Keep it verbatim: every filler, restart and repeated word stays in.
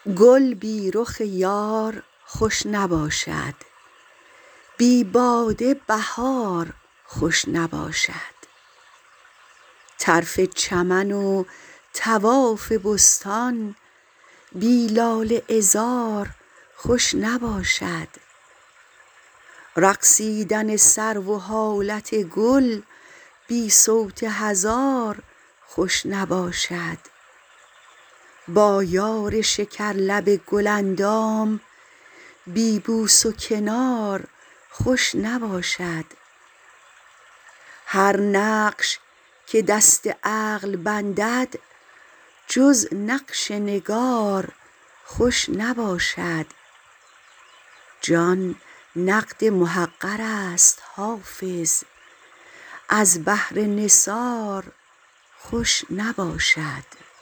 گل بی رخ یار خوش نباشد بی باده بهار خوش نباشد طرف چمن و طواف بستان بی لاله عذار خوش نباشد رقصیدن سرو و حالت گل بی صوت هزار خوش نباشد با یار شکرلب گل اندام بی بوس و کنار خوش نباشد هر نقش که دست عقل بندد جز نقش نگار خوش نباشد جان نقد محقرست حافظ از بهر نثار خوش نباشد